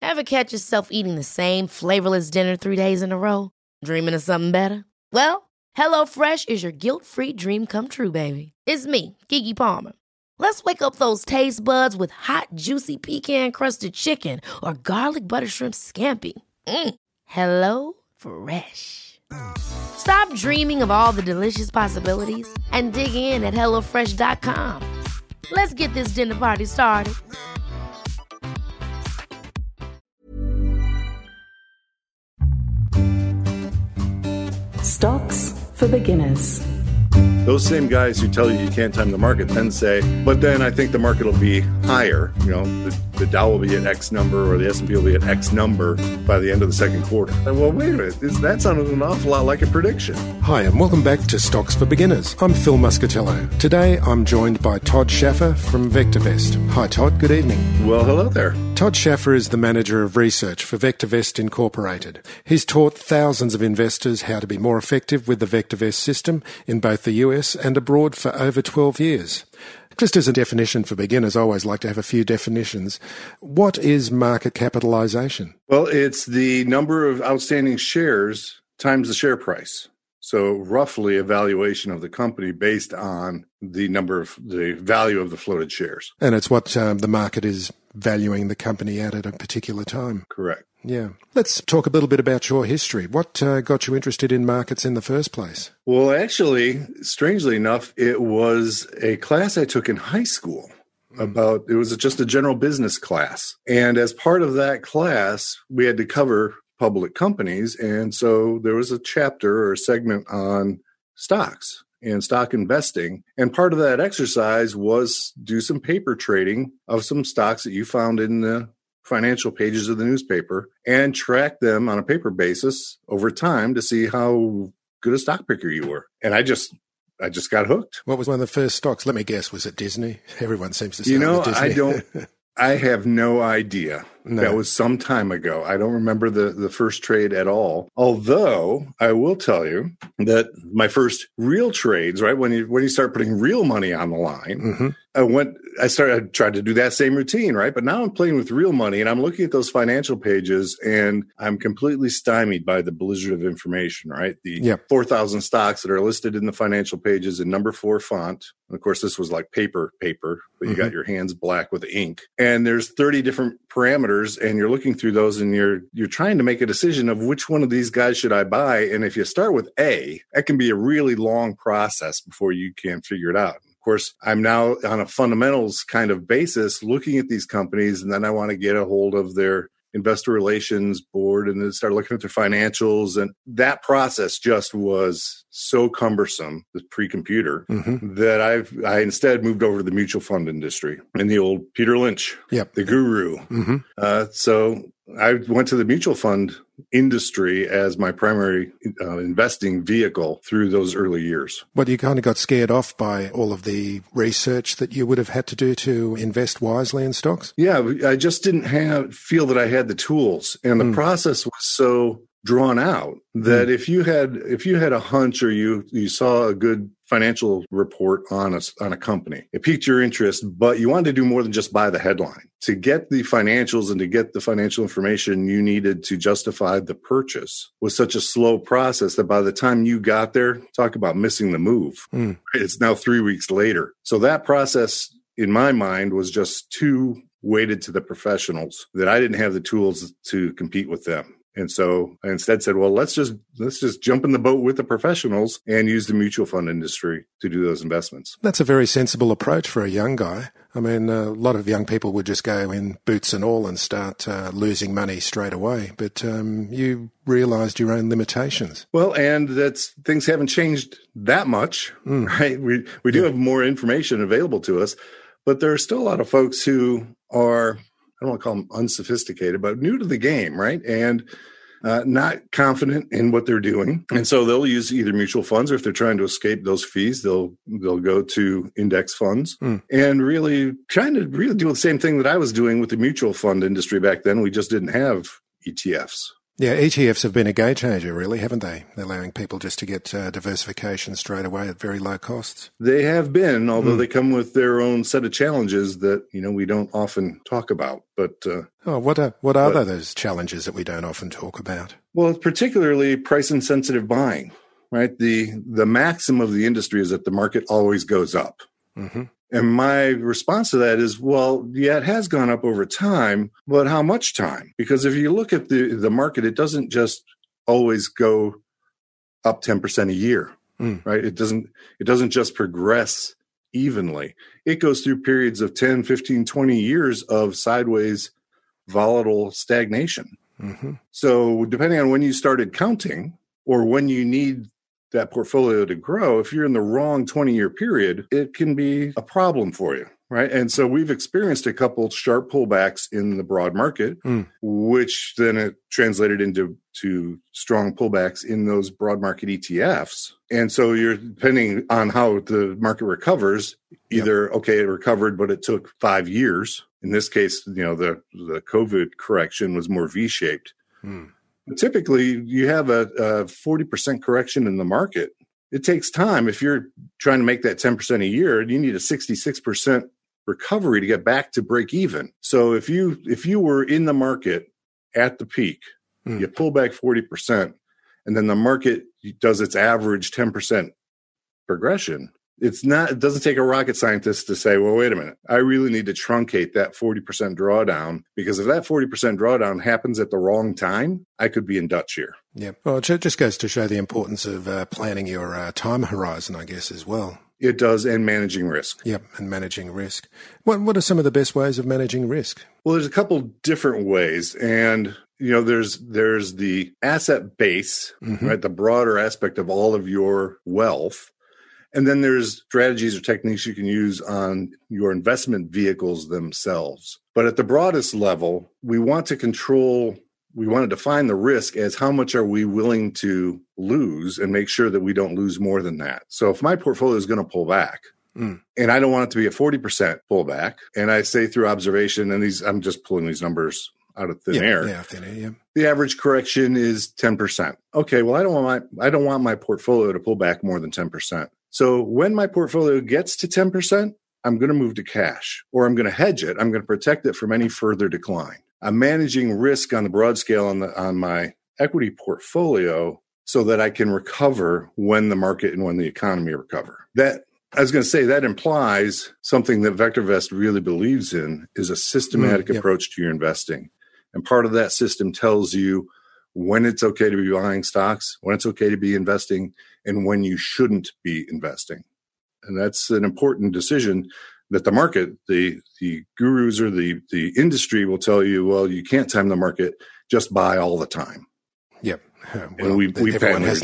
Ever catch yourself eating the same flavorless dinner 3 days in a row? Dreaming of something better? Well, HelloFresh is your guilt-free dream come true, baby. It's me, Keke Palmer. Let's wake up those taste buds with hot, juicy pecan-crusted chicken or garlic butter shrimp scampi. Hello Fresh. Stop dreaming of all the delicious possibilities and dig in at HelloFresh.com. Let's get this dinner party started. Stocks for beginners. Those same guys who tell you can't time the market then say, but then I think the market will be higher. You know, the Dow will be at X number or the S&P will be at X number by the end of the second quarter. And well, wait a minute. That sounded an awful lot like a prediction. Hi, and welcome back to Stocks for Beginners. I'm Phil Muscatello. Today, I'm joined by Todd Schaffer from VectorVest. Hi, Todd. Good evening. Well, hello there. Todd Schaffer is the manager of research for VectorVest Incorporated. He's taught thousands of investors how to be more effective with the VectorVest system in both the US and abroad for over 12 years. Just as a definition for beginners, I always like to have a few definitions. What is market capitalization? Well, it's the number of outstanding shares times the share price. So roughly a valuation of the company based on the value of the floated shares. And it's what the market is valuing the company at a particular time. Correct. Yeah. Let's talk a little bit about your history. What got you interested in markets in the first place? Well, actually, strangely enough, it was a class I took in high school. It was just a general business class. And as part of that class, we had to cover public companies. And so there was a chapter or a segment on stocks and stock investing. And part of that exercise was do some paper trading of some stocks that you found in the financial pages of the newspaper and track them on a paper basis over time to see how good a stock picker you were. And I just got hooked. What was one of the first stocks? Let me guess. Was it Disney? Everyone seems to say Disney. I have no idea. No. That was some time ago. I don't remember the first trade at all. Although I will tell you that my first real trades, right, when you start putting real money on the line, I tried to do that same routine, right? But now I'm playing with real money and I'm looking at those financial pages and I'm completely stymied by the blizzard of information, right? The 4,000 stocks that are listed in the financial pages in number 4 font. And of course, this was like paper, but you got your hands black with ink. And there's 30 different parameters and you're looking through those and you're trying to make a decision of which one of these guys should I buy. And if you start with A, that can be a really long process before you can figure it out. Of course, I'm now on a fundamentals kind of basis looking at these companies, and then I want to get a hold of their investor relations board and then start looking at their financials. And that process just was so cumbersome, the pre-computer, that I instead moved over to the mutual fund industry and the old Peter Lynch, the guru. So I went to the mutual fund industry as my primary investing vehicle through those early years. Well, you kind of got scared off by all of the research that you would have had to do to invest wisely in stocks? Yeah, I just didn't feel that I had the tools. And the process was so drawn out that if you had a hunch or you saw a good financial report on a company, it piqued your interest, but you wanted to do more than just buy the headline. To get the financials and to get the financial information you needed to justify the purchase was such a slow process that by the time you got there, talk about missing the move. It's now 3 weeks later. So that process, in my mind, was just too weighted to the professionals that I didn't have the tools to compete with them. And so I instead said, well, let's just jump in the boat with the professionals and use the mutual fund industry to do those investments. That's a very sensible approach for a young guy. I mean, a lot of young people would just go in boots and all and start losing money straight away. But you realized your own limitations. Well, and things haven't changed that much, right? We do have more information available to us, but there are still a lot of folks who are, I don't want to call them unsophisticated, but new to the game, right? And not confident in what they're doing. And so they'll use either mutual funds, or if they're trying to escape those fees, they'll go to index funds and really trying to do the same thing that I was doing with the mutual fund industry back then. We just didn't have ETFs. Yeah, ETFs have been a game changer, really, haven't they? Allowing people just to get diversification straight away at very low costs. They have been, although they come with their own set of challenges that, we don't often talk about. But what are those challenges that we don't often talk about? Well, particularly price-insensitive buying, right? The maxim of the industry is that the market always goes up. Mm-hmm. And my response to that is, well, yeah, it has gone up over time, but how much time? Because if you look at the market, it doesn't just always go up 10% a year, right? It doesn't just progress evenly. It goes through periods of 10, 15, 20 years of sideways, volatile stagnation. Mm-hmm. So depending on when you started counting or when you need that portfolio to grow, if you're in the wrong 20-year period, it can be a problem for you, right? And so we've experienced a couple sharp pullbacks in the broad market, which then it translated into strong pullbacks in those broad market ETFs. And so you're depending on how the market recovers, either, okay, it recovered, but it took 5 years. In this case, the COVID correction was more V-shaped. Typically, you have a 40% correction in the market. It takes time. If you're trying to make that 10% a year, you need a 66% recovery to get back to break even. So if you were in the market at the peak, you pull back 40%, and then the market does its average 10% progression. It doesn't take a rocket scientist to say, well, wait a minute, I really need to truncate that 40% drawdown, because if that 40% drawdown happens at the wrong time, I could be in Dutch here. Yeah. Well, it just goes to show the importance of planning your time horizon, I guess, as well. It does, and managing risk. Yep, and managing risk. What are some of the best ways of managing risk? Well, there's a couple different ways, and there's the asset base, right, the broader aspect of all of your wealth. And then there's strategies or techniques you can use on your investment vehicles themselves. But at the broadest level, we want to define the risk as how much are we willing to lose and make sure that we don't lose more than that. So if my portfolio is going to pull back, and I don't want it to be a 40% pullback, and I say through observation, and I'm just pulling these numbers out of thin air. Yeah, thin air, yeah. The average correction is 10%. Okay, well, I don't want my portfolio to pull back more than 10%. So when my portfolio gets to 10%, I'm going to move to cash, or I'm going to hedge it. I'm going to protect it from any further decline. I'm managing risk on the broad scale on my equity portfolio so that I can recover when the market and when the economy recover. That implies something that VectorVest really believes in, is a systematic approach to your investing. And part of that system tells you when it's okay to be buying stocks, when it's okay to be investing, and when you shouldn't be investing. And that's an important decision that the market, the gurus or the industry will tell you, well, you can't time the market, just buy all the time. Yep. Well, and everyone has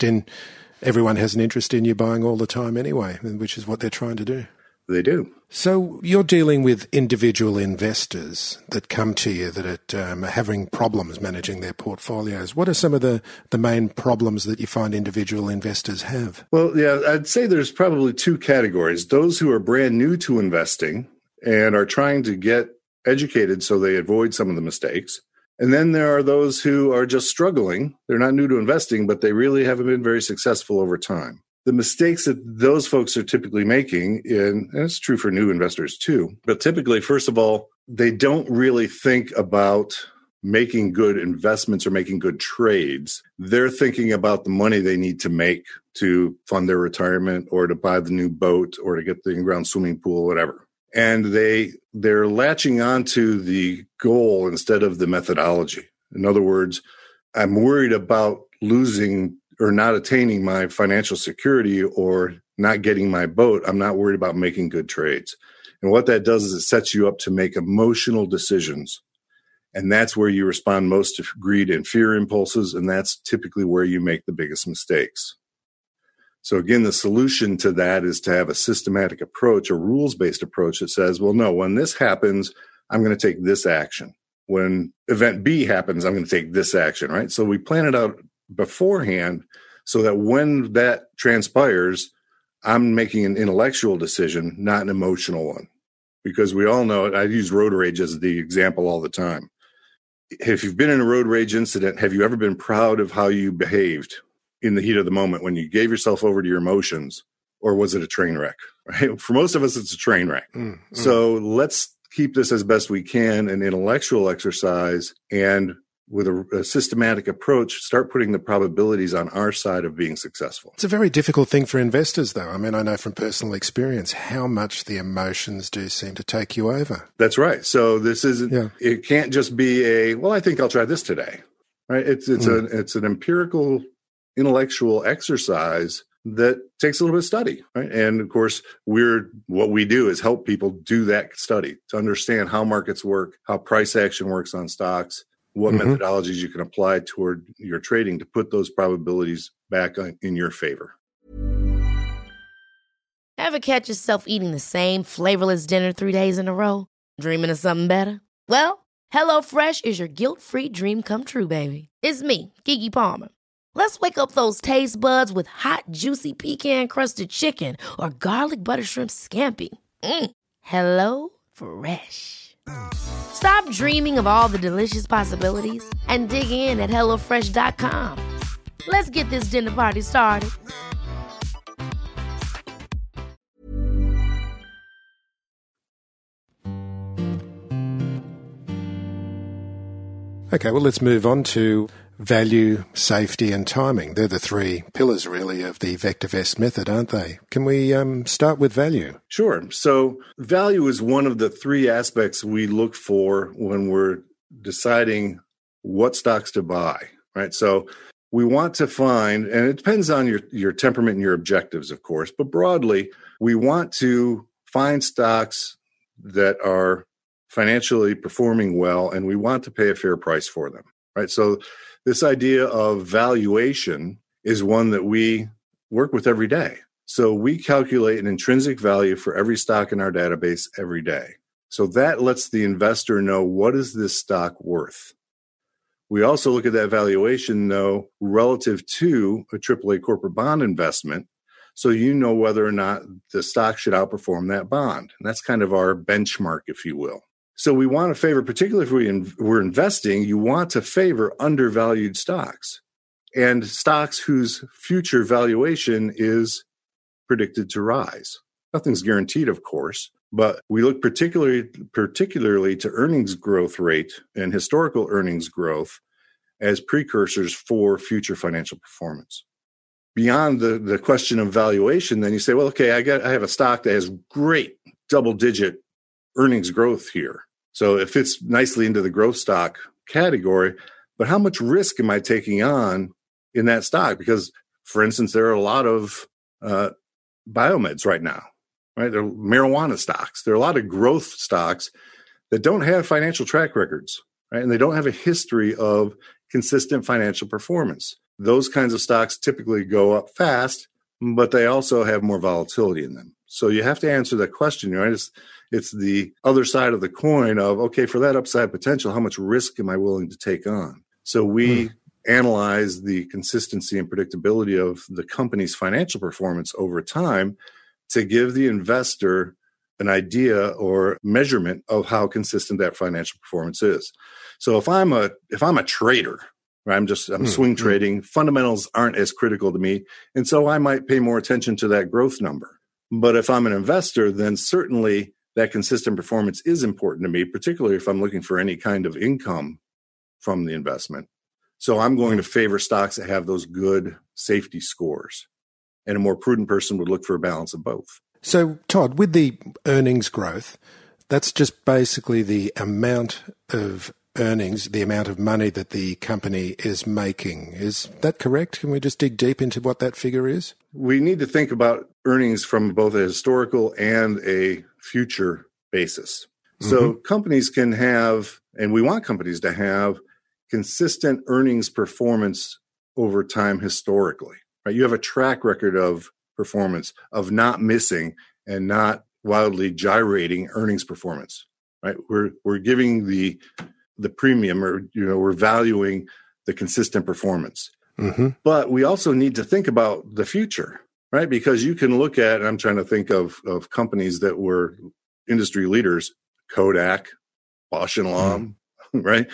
an interest in you buying all the time anyway, which is what they're trying to do. They do. So you're dealing with individual investors that come to you that are having problems managing their portfolios. What are some of the main problems that you find individual investors have? Well, yeah, I'd say there's probably two categories. Those who are brand new to investing and are trying to get educated so they avoid some of the mistakes. And then there are those who are just struggling. They're not new to investing, but they really haven't been very successful over time. The mistakes that those folks are typically making, and it's true for new investors too, but typically, first of all, they don't really think about making good investments or making good trades. They're thinking about the money they need to make to fund their retirement or to buy the new boat or to get the in-ground swimming pool, whatever. And they're latching onto the goal instead of the methodology. In other words, I'm worried about losing or not attaining my financial security or not getting my boat. I'm not worried about making good trades. And what that does is it sets you up to make emotional decisions. And that's where you respond most to greed and fear impulses. And that's typically where you make the biggest mistakes. So again, the solution to that is to have a systematic approach, a rules-based approach that says, well, no, when this happens, I'm going to take this action. When event B happens, I'm going to take this action, right? So we plan it out beforehand so that when that transpires, I'm making an intellectual decision, not an emotional one. Because we all know, I use road rage as the example all the time. if you've been in a road rage incident, have you ever been proud of how you behaved in the heat of the moment when you gave yourself over to your emotions, or was it a train wreck? Right? For most of us, it's a train wreck. So let's keep this as best we can an intellectual exercise, and with a systematic approach, start putting the probabilities on our side of being successful. It's a very difficult thing for investors, though. I mean, I know from personal experience how much the emotions do seem to take you over. That's right. So this isn't, it can't just be well, I think I'll try this today, right? It's an empirical, intellectual exercise that takes a little bit of study, right? And of course, what we do is help people do that study to understand how markets work, how price action works on stocks, what methodologies you can apply toward your trading to put those probabilities back in your favor. Ever catch yourself eating the same flavorless dinner 3 days in a row? Dreaming of something better? Well, HelloFresh is your guilt-free dream come true, baby. It's me, Keke Palmer. Let's wake up those taste buds with hot, juicy pecan-crusted chicken or garlic butter shrimp scampi. Hello Fresh. Stop dreaming of all the delicious possibilities and dig in at HelloFresh.com. Let's get this dinner party started. Okay, well, let's move on to value, safety and timing. They're the three pillars, really, of the VectorVest method, aren't they? Can we start with value? Sure. So value is one of the three aspects we look for when we're deciding what stocks to buy, right? So we want to find, and it depends on your temperament and your objectives, of course, but broadly, we want to find stocks that are financially performing well, and we want to pay a fair price for them, right? So this idea of valuation is one that we work with every day. So we calculate an intrinsic value for every stock in our database every day. So that lets the investor know, what is this stock worth? We also look at that valuation, though, relative to a AAA corporate bond investment, so you know whether or not the stock should outperform that bond. And that's kind of our benchmark, if you will. So we want to favor, particularly if we're investing, you want to favor undervalued stocks and stocks whose future valuation is predicted to rise. Nothing's guaranteed, of course, but we look particularly to earnings growth rate and historical earnings growth as precursors for future financial performance. Beyond the question of valuation, then you say, well, okay, I have a stock that has great double-digit earnings growth here. So it fits nicely into the growth stock category, but how much risk am I taking on in that stock? Because, for instance, there are a lot of biomeds right now, right? There are marijuana stocks. There are a lot of growth stocks that don't have financial track records, right? And they don't have a history of consistent financial performance. Those kinds of stocks typically go up fast, but they also have more volatility in them. So you have to answer that question, right? It's the other side of the coin of, okay, for that upside potential, how much risk am I willing to take on? So we analyze the consistency and predictability of the company's financial performance over time to give the investor an idea or measurement of how consistent that financial performance is. So if I'm a trader, right, I'm swing trading, fundamentals aren't as critical to me, and so I might pay more attention to that growth number. But if I'm an investor, then certainly that consistent performance is important to me, particularly if I'm looking for any kind of income from the investment. So I'm going to favor stocks that have those good safety scores. And a more prudent person would look for a balance of both. So, Todd, with the earnings growth, that's just basically the amount of earnings, the amount of money that the company is making. Is that correct? Can we just dig deep into what that figure is? We need to think about earnings from both a historical and a future basis. So companies can have, and we want companies to have, consistent earnings performance over time historically. Right? You have a track record of performance, of not missing and not wildly gyrating earnings performance. Right? We're giving the premium, or we're valuing the consistent performance. But we also need to think about the future, right? Because you can look at, and I'm trying to think of companies that were industry leaders, Kodak, Bausch and Lomb, right?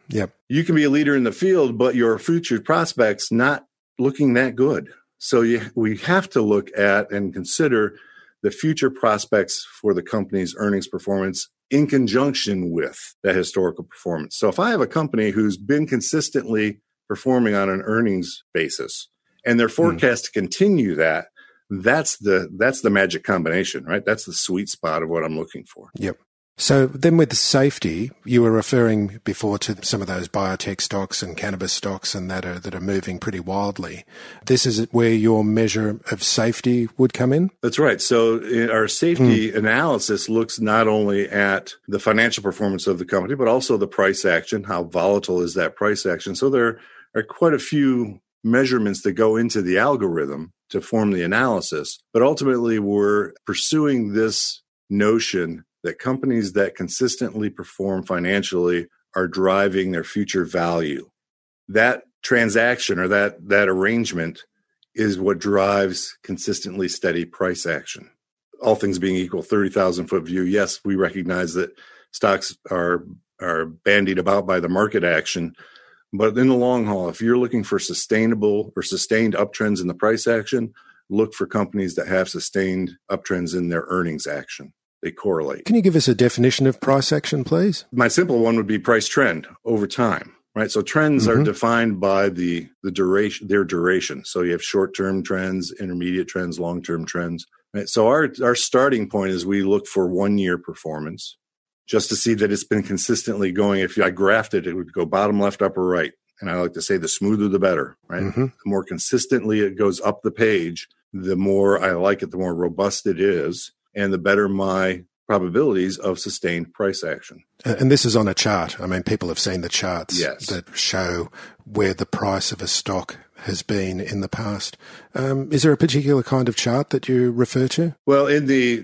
Yep. You can be a leader in the field, but your future prospects not looking that good. So we have to look at and consider the future prospects for the company's earnings performance in conjunction with that historical performance. So if I have a company who's been consistently performing on an earnings basis and their forecast to continue that, that's the magic combination, right? That's the sweet spot of what I'm looking for. Yep. So then with safety, you were referring before to some of those biotech stocks and cannabis stocks and that are moving pretty wildly. This is where your measure of safety would come in? That's right. So our safety analysis looks not only at the financial performance of the company, but also the price action. How volatile is that price action? So there are quite a few measurements that go into the algorithm to form the analysis. But ultimately, we're pursuing this notion that companies that consistently perform financially are driving their future value. That transaction or that arrangement is what drives consistently steady price action. All things being equal, 30,000-foot view, yes, we recognize that stocks are bandied about by the market action. But in the long haul, if you're looking for sustainable or sustained uptrends in the price action, look for companies that have sustained uptrends in their earnings action. They correlate. Can you give us a definition of price action, please? My simple one would be price trend over time, right? So trends are defined by the duration, their duration. So you have short-term trends, intermediate trends, long-term trends. Right? So our starting point is we look for 1-year performance just to see that it's been consistently going. If I graphed it, it would go bottom left, upper right. And I like to say the smoother, the better, right? The more consistently it goes up the page, the more I like it, the more robust it is, and the better my probabilities of sustained price action. And this is on a chart. I mean, people have seen the charts Yes. that show where the price of a stock has been in the past. Is there a particular kind of chart that you refer to? Well, in the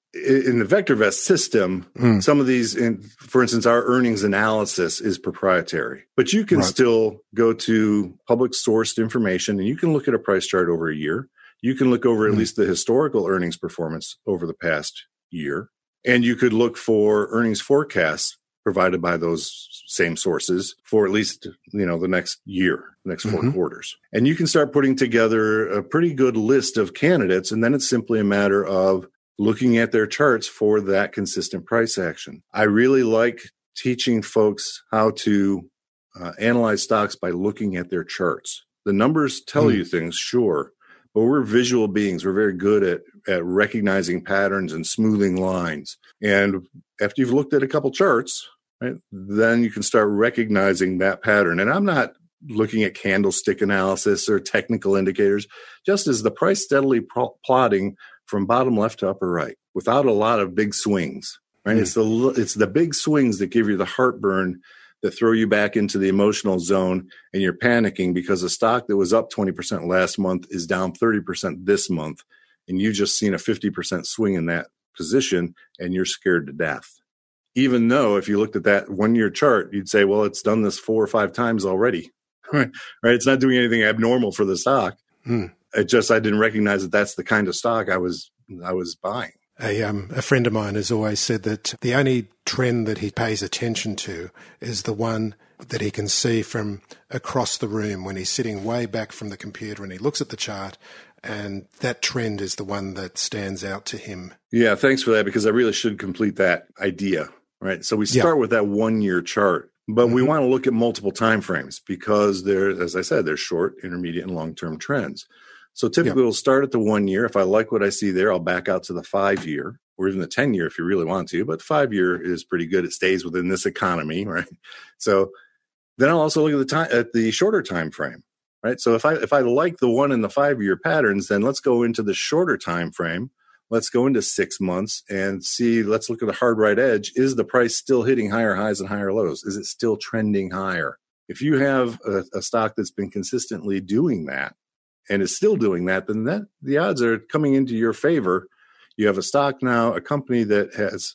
VectorVest system, some of these, for instance, our earnings analysis is proprietary, but you can still go to public sourced information and you can look at a price chart over a year. You can look over at least the historical earnings performance over the past year, and you could look for earnings forecasts provided by those same sources for at least, the next year, the next 4 quarters. And you can start putting together a pretty good list of candidates, and then it's simply a matter of looking at their charts for that consistent price action. I really like teaching folks how to analyze stocks by looking at their charts. The numbers tell you things, sure, but we're visual beings. We're very good at recognizing patterns and smoothing lines. And after you've looked at a couple charts, right, then you can start recognizing that pattern. And I'm not looking at candlestick analysis or technical indicators, just as the price steadily plotting from bottom left to upper right without a lot of big swings, right? It's the big swings that give you the heartburn, that throw you back into the emotional zone, and you're panicking because a stock that was up 20% last month is down 30% this month, and you just seen a 50% swing in that position, and you're scared to death. Even though if you looked at that 1-year chart, you'd say, well, it's done this 4 or 5 times already, right? It's not doing anything abnormal for the stock. I didn't recognize that that's the kind of stock I was buying. A friend of mine has always said that the only trend that he pays attention to is the one that he can see from across the room when he's sitting way back from the computer and he looks at the chart, and that trend is the one that stands out to him. Yeah, thanks for that, because I really should complete that idea, right? So we start with that 1-year chart, but we want to look at multiple time frames because as I said, there's short, intermediate, and long-term trends. So typically we'll start at the 1 year. If I like what I see there, I'll back out to the 5-year or even the 10-year if you really want to. But 5-year is pretty good. It stays within this economy, right? So then I'll also look at the shorter time frame, right? So if I like the 1 and the 5-year patterns, then let's go into the shorter time frame. Let's go into 6 months and see. Let's look at the hard right edge. Is the price still hitting higher highs and higher lows? Is it still trending higher? If you have a stock that's been consistently doing that, and is still doing that, then the odds are coming into your favor. You have a stock now, a company that has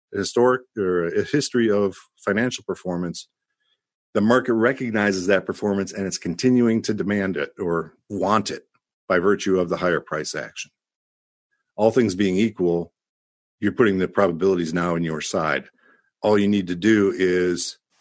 a history of financial performance. The market recognizes that performance and it's continuing to demand it or want it by virtue of the higher price action. All things being equal, you're putting the probabilities now on your side. All you need to do is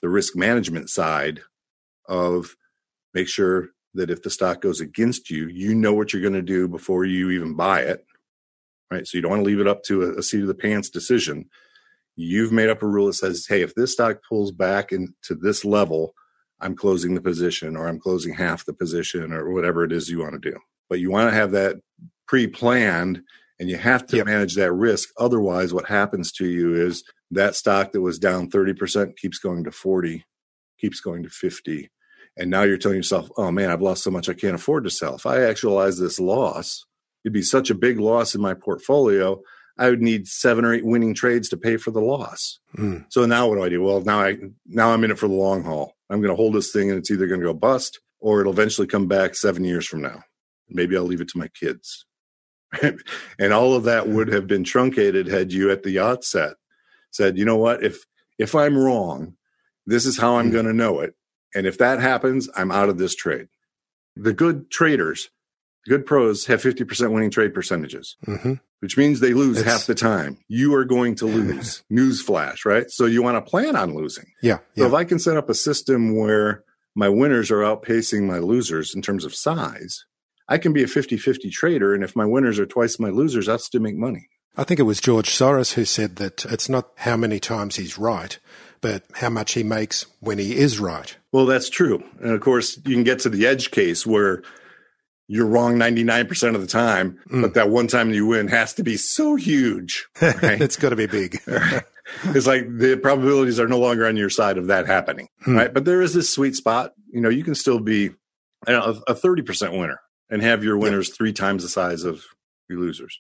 the risk management side of make sure that if the stock goes against you, you know what you're going to do before you even buy it, right? So you don't want to leave it up to a seat of the pants decision. You've made up a rule that says, hey, if this stock pulls back into this level, I'm closing the position, or I'm closing half the position, or whatever it is you want to do. But you want to have that pre-planned, and you have to manage that risk. Otherwise, what happens to you is that stock that was down 30% keeps going to 40, keeps going to 50. And now you're telling yourself, oh man, I've lost so much I can't afford to sell. If I actualize this loss, it'd be such a big loss in my portfolio, I would need 7 or 8 winning trades to pay for the loss. So now what do? Well, now I'm in it for the long haul. I'm going to hold this thing, and it's either going to go bust or it'll eventually come back 7 years from now. Maybe I'll leave it to my kids. And all of that would have been truncated had you at the outset said, you know what, if I'm wrong, this is how I'm going to know it. And if that happens, I'm out of this trade. The good traders, good pros have 50% winning trade percentages, which means they lose half the time. You are going to lose. Newsflash, right? So you want to plan on losing. So if I can set up a system where my winners are outpacing my losers in terms of size, I can be a 50-50 trader. And if my winners are twice my losers, I'll still make money. I think it was George Soros who said that it's not how many times he's right, but how much he makes when he is right. Well, that's true. And of course, you can get to the edge case where you're wrong 99% of the time, but that one time you win has to be so huge. Right? It's got to be big. It's like the probabilities are no longer on your side of that happening, right? But there is this sweet spot. You know, you can still be a 30% winner and have your winners 3 times the size of your losers.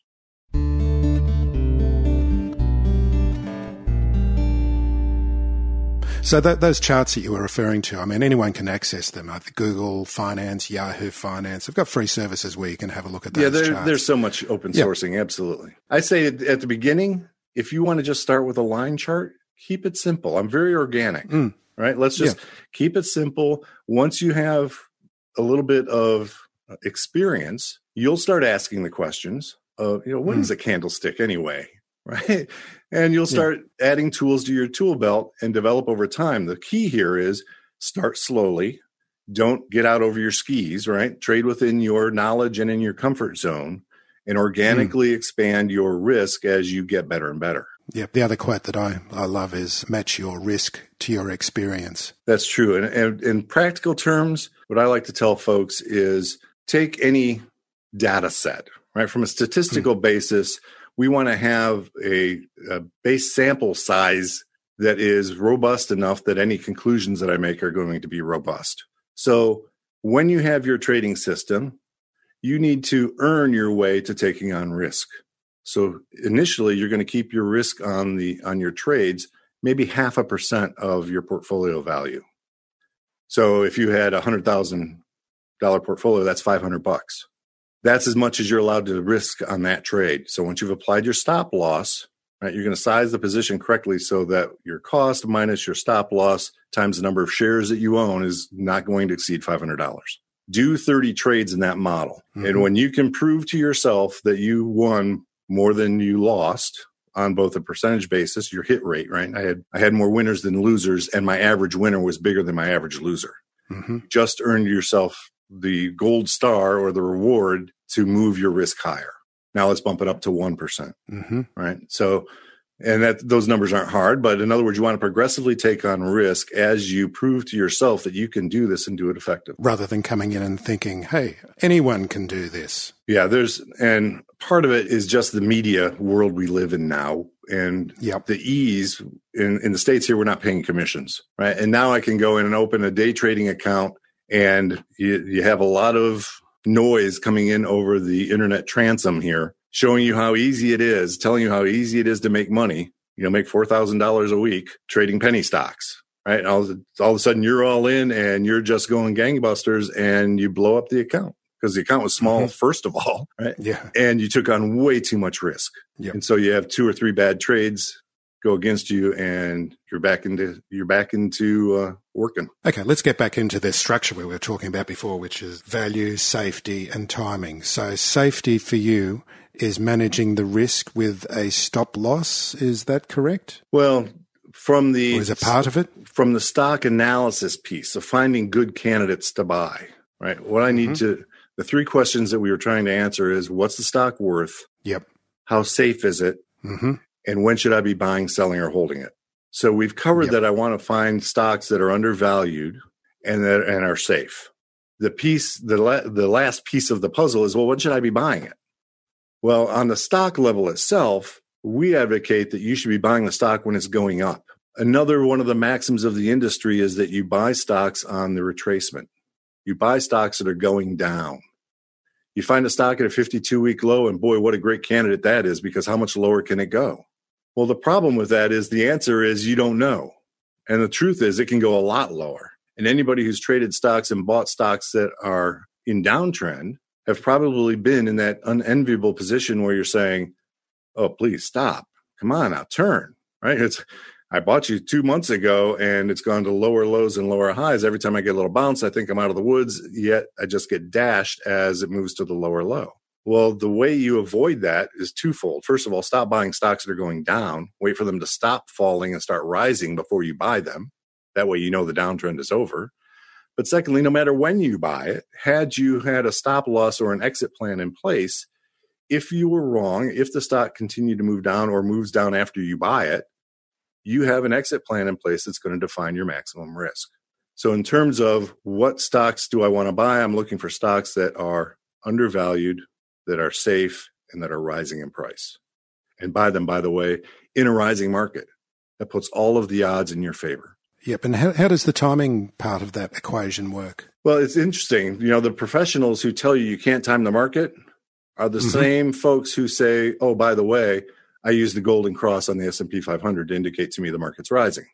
So those charts that you were referring to, I mean, anyone can access them. Google Finance, Yahoo Finance. They've got free services where you can have a look at those charts. There's so much open sourcing. Absolutely. I say at the beginning, if you want to just start with a line chart, keep it simple. I'm very organic, right? Let's just keep it simple. Once you have a little bit of experience, you'll start asking the questions of, what is a candlestick anyway? Right. And you'll start adding tools to your tool belt and develop over time. The key here is start slowly. Don't get out over your skis, right? Trade within your knowledge and in your comfort zone and organically expand your risk as you get better and better. Yeah. The other quote that I love is match your risk to your experience. That's true. And in practical terms, what I like to tell folks is take any data set, right? From a statistical basis, we want to have a base sample size that is robust enough that any conclusions that I make are going to be robust. So when you have your trading system, you need to earn your way to taking on risk. So initially, you're going to keep your risk on your trades, maybe 0.5% of your portfolio value. So if you had a $100,000 portfolio, that's $500. That's as much as you're allowed to risk on that trade. So once you've applied your stop loss, right, you're going to size the position correctly so that your cost minus your stop loss times the number of shares that you own is not going to exceed $500. Do 30 trades in that model. And when you can prove to yourself that you won more than you lost on both a percentage basis, your hit rate, right? I had more winners than losers, and my average winner was bigger than my average loser. Just earned yourself the gold star or the reward to move your risk higher. Now let's bump it up to 1%, right? So, and those numbers aren't hard, but in other words, you want to progressively take on risk as you prove to yourself that you can do this and do it effectively. Rather than coming in and thinking, hey, anyone can do this. Yeah, and part of it is just the media world we live in now. And the ease in the States here, we're not paying commissions, right? And now I can go in and open a day trading account, and you have a lot of noise coming in over the internet transom here, showing you how easy it is, telling you how easy it is to make money. Make $4,000 a week trading penny stocks, right? All of a sudden you're all in and you're just going gangbusters, and you blow up the account because the account was small, first of all, right? Yeah. And you took on way too much risk. Yep. And so you have 2 or 3 bad trades go against you, and you're back into working. Okay, let's get back into this structure we were talking about before, which is value, safety, and timing. So safety for you is managing the risk with a stop loss. Is that correct? Well, from the, or is it part of it? From the stock analysis piece of finding good candidates to buy, right? What I need to, the three questions that we were trying to answer is, what's the stock worth? Yep. How safe is it? And when should I be buying, selling, or holding it? So we've covered that I want to find stocks that are undervalued and are safe. The last piece of the puzzle is, well, when should I be buying it? Well, on the stock level itself, we advocate that you should be buying the stock when it's going up. Another one of the maxims of the industry is that you buy stocks on the retracement. You buy stocks that are going down. You find a stock at a 52-week low, and boy, what a great candidate that is, because how much lower can it go? Well, the problem with that is the answer is you don't know. And the truth is it can go a lot lower. And anybody who's traded stocks and bought stocks that are in downtrend have probably been in that unenviable position where you're saying, oh, please stop. Come on now, turn, right? I bought you 2 months ago and it's gone to lower lows and lower highs. Every time I get a little bounce, I think I'm out of the woods, yet I just get dashed as it moves to the lower low. Well, the way you avoid that is twofold. First of all, stop buying stocks that are going down. Wait for them to stop falling and start rising before you buy them. That way you know the downtrend is over. But secondly, no matter when you buy it, had you had a stop loss or an exit plan in place, if you were wrong, if the stock continued to move down or moves down after you buy it, you have an exit plan in place that's going to define your maximum risk. So in terms of what stocks do I want to buy, I'm looking for stocks that are undervalued, that are safe, and that are rising in price. And buy them, by the way, in a rising market. That puts all of the odds in your favor. Yep. And how does the timing part of that equation work? Well, it's interesting. You know, the professionals who tell you can't time the market are the same folks who say, oh, by the way, I use the golden cross on the S&P 500 to indicate to me the market's rising,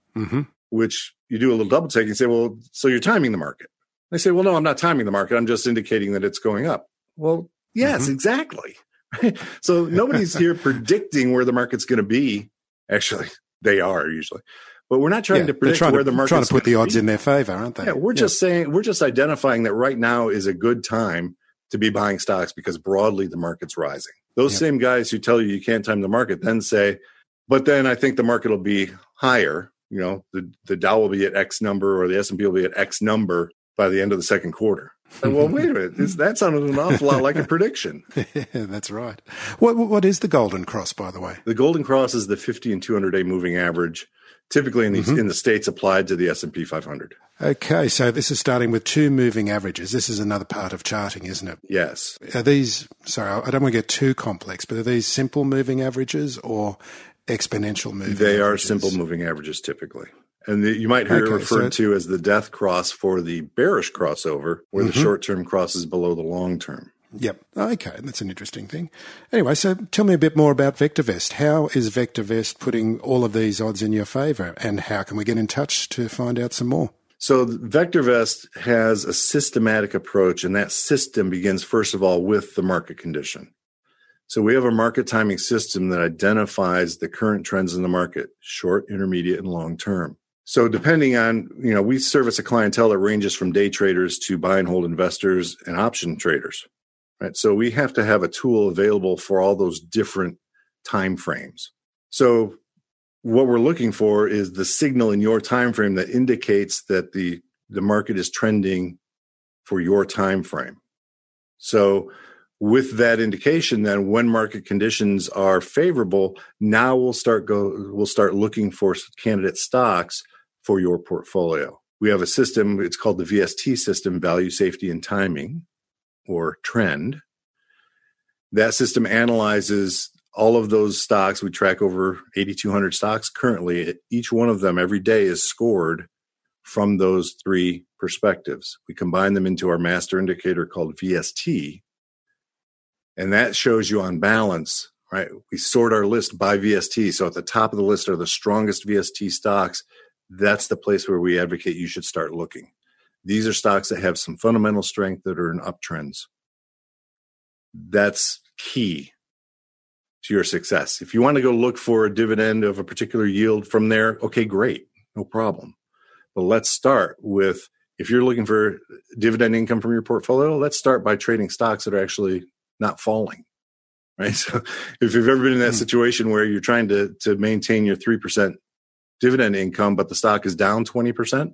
which you do a little double take and say, well, so you're timing the market. They say, well, no, I'm not timing the market. I'm just indicating that it's going up. Well, yes, exactly. So nobody's here predicting where the market's going to be. Actually, they are usually. But we're not trying to predict where the market's trying to put the odds be. in their favor, aren't they? Yeah, we're just saying, we're just identifying that right now is a good time to be buying stocks because broadly the market's rising. Those same guys who tell you can't time the market then say, but then I think the market will be higher. You know, the Dow will be at X number or the S&P will be at X number by the end of the second quarter. And, well, wait a minute. That sounded an awful lot like a prediction. Yeah, that's right. What is the Golden Cross, by the way? The Golden Cross is the 50 and 200-day moving average, typically in the States applied to the S&P 500. Okay, so this is starting with two moving averages. This is another part of charting, isn't it? Yes. Are these, sorry, I don't want to get too complex, but are these simple moving averages or exponential moving averages? They are simple moving averages typically. And you might hear it referred to as the death cross for the bearish crossover, where the short-term crosses below the long-term. Yep. Okay, that's an interesting thing. Anyway, so tell me a bit more about VectorVest. How is VectorVest putting all of these odds in your favor, and how can we get in touch to find out some more? So VectorVest has a systematic approach, and that system begins, first of all, with the market condition. So we have a market timing system that identifies the current trends in the market, short, intermediate, and long-term. So depending on, we service a clientele that ranges from day traders to buy and hold investors and option traders, right? So we have to have a tool available for all those different time frames. So what we're looking for is the signal in your time frame that indicates that the market is trending for your time frame. So with that indication, then when market conditions are favorable, now we'll start looking for candidate stocks for your portfolio. We have a system, it's called the VST system, Value, Safety, and Timing, or TREND. That system analyzes all of those stocks. We track over 8,200 stocks currently. Each one of them every day is scored from those three perspectives. We combine them into our master indicator called VST, and that shows you on balance, right? We sort our list by VST. So at the top of the list are the strongest VST stocks. That's the place where we advocate you should start looking. These are stocks that have some fundamental strength that are in uptrends. That's key to your success. If you want to go look for a dividend of a particular yield from there, okay, great, no problem. But let's start with, if you're looking for dividend income from your portfolio, let's start by trading stocks that are actually not falling, right? So if you've ever been in that situation where you're trying to maintain your 3% dividend income, but the stock is down 20%.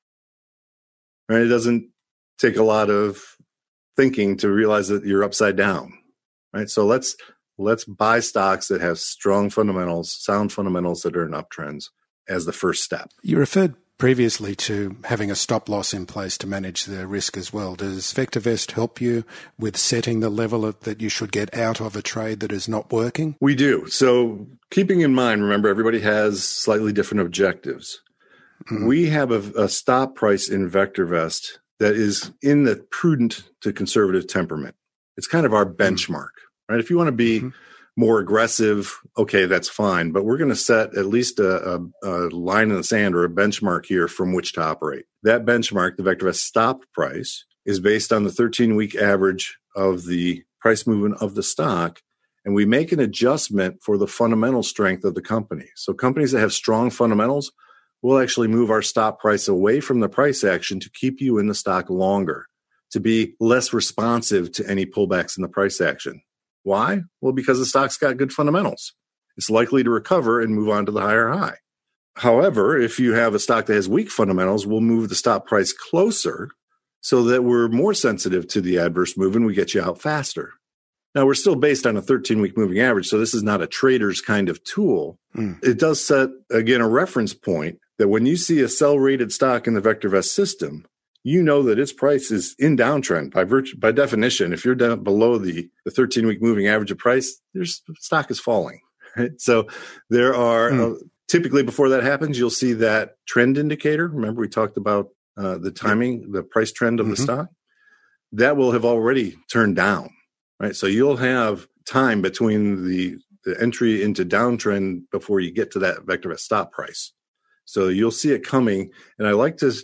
Right? It doesn't take a lot of thinking to realize that you're upside down. Right? So let's buy stocks that have strong fundamentals, sound fundamentals that are in uptrends as the first step. You referred previously to having a stop loss in place to manage the risk as well. Does VectorVest help you with setting the level that you should get out of a trade that is not working? We do. So keeping in mind, remember, everybody has slightly different objectives. Mm-hmm. We have a stop price in VectorVest that is in the prudent to conservative temperament. It's kind of our benchmark, right? If you want to be more aggressive, okay, that's fine. But we're going to set at least a line in the sand or a benchmark here from which to operate. That benchmark, the VectorVest stop price, is based on the 13-week average of the price movement of the stock. And we make an adjustment for the fundamental strength of the company. So companies that have strong fundamentals will actually move our stop price away from the price action to keep you in the stock longer, to be less responsive to any pullbacks in the price action. Why? Well, because the stock's got good fundamentals. It's likely to recover and move on to the higher high. However, if you have a stock that has weak fundamentals, we'll move the stop price closer so that we're more sensitive to the adverse move and we get you out faster. Now, we're still based on a 13-week moving average, so this is not a trader's kind of tool. It does set, again, a reference point that when you see a sell-rated stock in the VectorVest system, you know that its price is in downtrend by definition. If you're down below the 13-week moving average of price, your stock is falling. Right? So there are typically before that happens, you'll see that trend indicator. Remember, we talked about the timing, the price trend of the stock. That will have already turned down. Right, so you'll have time between the entry into downtrend before you get to that VectorVest stop price. So you'll see it coming, and I like to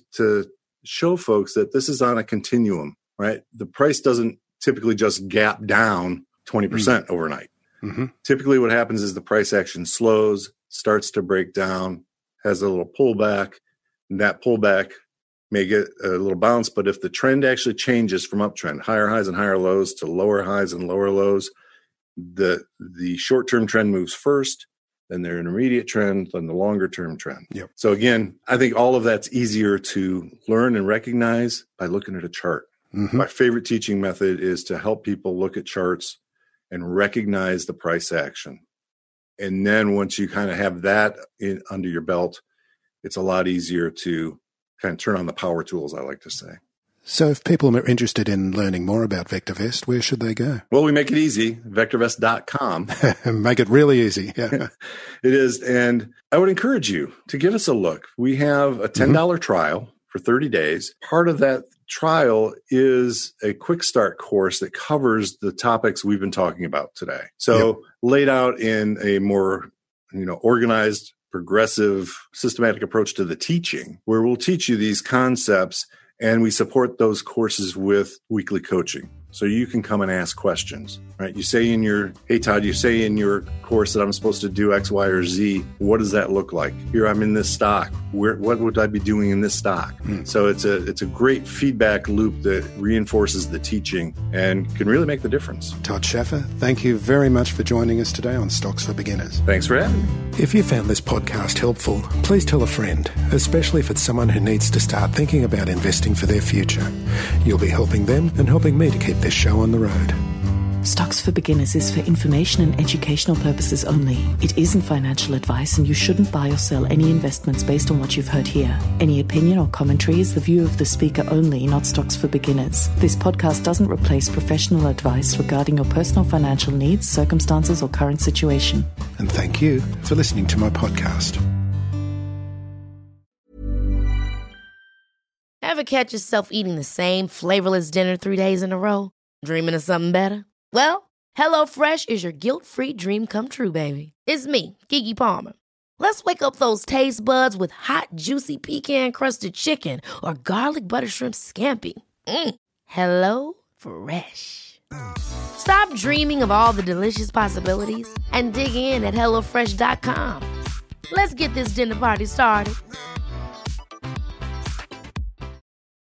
show folks that this is on a continuum, right? The price doesn't typically just gap down 20% overnight. Typically what happens is the price action slows, starts to break down, has a little pullback, and that pullback may get a little bounce, but if the trend actually changes from uptrend, higher highs and higher lows to lower highs and lower lows, the short-term trend moves first, then their intermediate trend, then the longer-term trend. Yep. So again, I think all of that's easier to learn and recognize by looking at a chart. My favorite teaching method is to help people look at charts and recognize the price action. And then once you kind of have that under your belt, it's a lot easier to kind of turn on the power tools, I like to say. So if people are interested in learning more about VectorVest, where should they go? Well, we make it easy, vectorvest.com. Make it really easy. Yeah. It is. And I would encourage you to give us a look. We have a $10 trial for 30 days. Part of that trial is a quick start course that covers the topics we've been talking about today. So laid out in a more, organized, progressive, systematic approach to the teaching, where we'll teach you these concepts and we support those courses with weekly coaching. So you can come and ask questions, right? You say hey Todd, you say in your course that I'm supposed to do X, Y, or Z. What does that look like? Here I'm in this stock. What would I be doing in this stock? So it's a great feedback loop that reinforces the teaching and can really make the difference. Todd Schaffer, thank you very much for joining us today on Stocks for Beginners. Thanks for having me. If you found this podcast helpful, please tell a friend, especially if it's someone who needs to start thinking about investing for their future. You'll be helping them and helping me to keep this show on the road. Stocks for Beginners is for information and educational purposes only. It isn't financial advice, and you shouldn't buy or sell any investments based on what you've heard here. Any opinion or commentary is the view of the speaker only, not Stocks for Beginners. This podcast doesn't replace professional advice regarding your personal financial needs, circumstances, or current situation. And thank you for listening to my podcast. Ever catch yourself eating the same flavorless dinner 3 days in a row? Dreaming of something better? Well, HelloFresh is your guilt-free dream come true, baby. It's me, Keke Palmer. Let's wake up those taste buds with hot, juicy pecan-crusted chicken or garlic butter shrimp scampi. Hello Fresh. Stop dreaming of all the delicious possibilities and dig in at HelloFresh.com. Let's get this dinner party started.